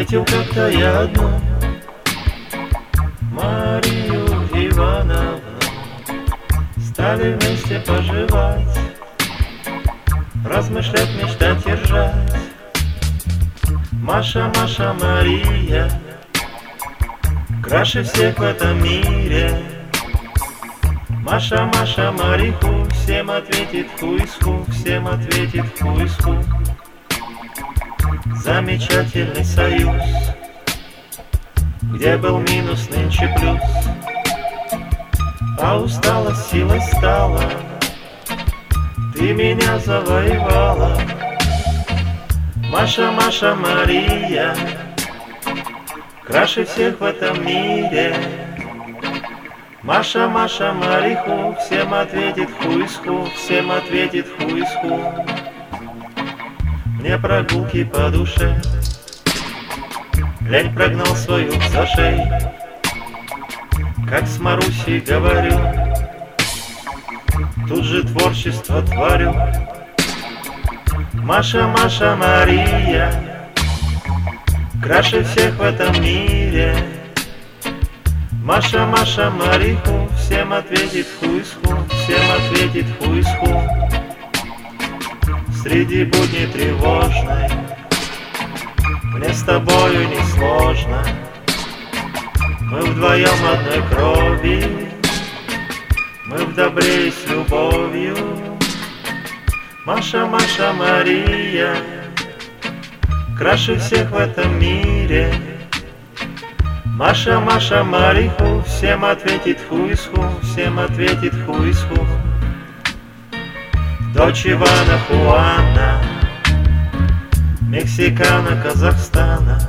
Встретил как-то я одну Марию Ивановну. Стали вместе поживать, размышлять, мечтать и ржать. Маша, Маша, Мария, краше всех в этом мире. Маша, Маша, Мариху, всем ответит ху-из-ху, всем ответит ху-из-ху. Замечательный союз, где был минус, нынче плюс. А усталость силой стала, ты меня завоевала. Маша, Маша, Мария, краше всех в этом мире. Маша, Маша, Мариху, всем ответит ху-из-ху, всем ответит ху-из-ху. Мне прогулки по душе, лень прогнал свою за шею. Как с Марусей говорю, тут же творчество творю. Маша, Маша, Мария, краше всех в этом мире. Маша, Маша, Мариху, всем ответит ху-из-ху, всем ответит ху-из-ху. Среди будней тревожной мне с тобою не сложно. Мы вдвоем одной крови, мы в добре и с любовью. Маша, Маша, Мария, краше всех в этом мире. Маша, Маша, Мариху, всем ответит ху-из-ху, всем ответит ху-из-ху. Дочь Ивана Хуана, мексикана Казахстана,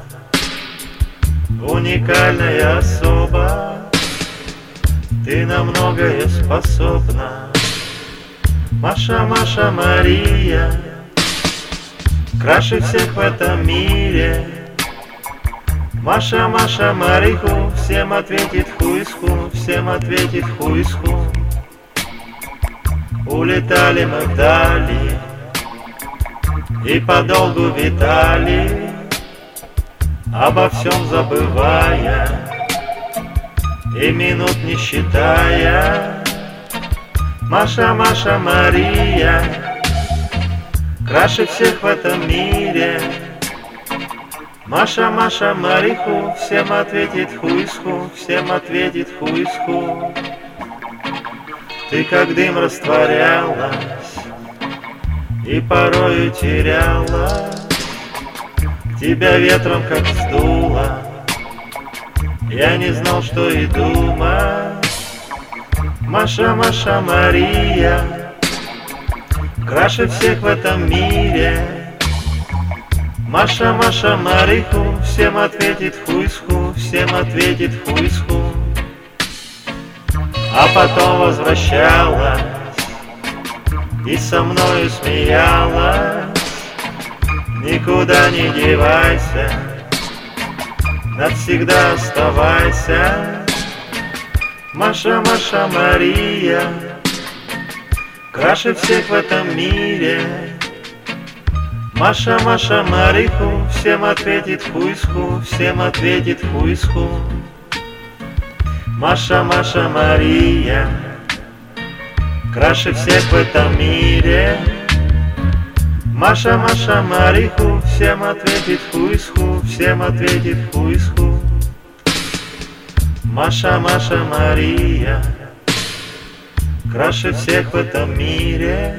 уникальная особа, ты на многое способна. Маша, Маша, Мария, краше всех в этом мире. Маша, Маша, Мариху, всем ответит ху-из-ху, всем ответит ху-из-ху. Улетали мы вдали и подолгу витали, обо всем забывая и минут не считая. Маша, Маша, Мария, краше всех в этом мире. Маша, Маша, Мариху, всем ответит ху-из-ху, всем ответит ху-из-ху. Ты как дым растворялась и порою терялась, тебя ветром как сдуло, я не знал, что и думать. Маша, Маша, Мария, краше всех в этом мире. Маша, Маша, Мариху, всем ответит ху-из-ху, всем ответит ху-из-ху. А потом возвращалась и со мною смеялась. Никуда не девайся, навсегда оставайся. Маша, Маша, Мария, краше всех в этом мире. Маша, Маша, Мариху, всем ответит ху-из-ху, всем ответит ху-из-ху. Маша, Маша, Мария, краше всех в этом мире. Маша, Маша, Мариху, всем ответит ху-из-ху, всем ответит ху-из-ху. Маша, Маша, Мария, краше всех в этом мире.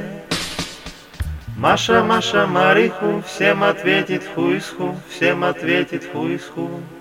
Маша, Маша, Мариху, всем ответит ху-из-ху, всем ответит ху-из-ху.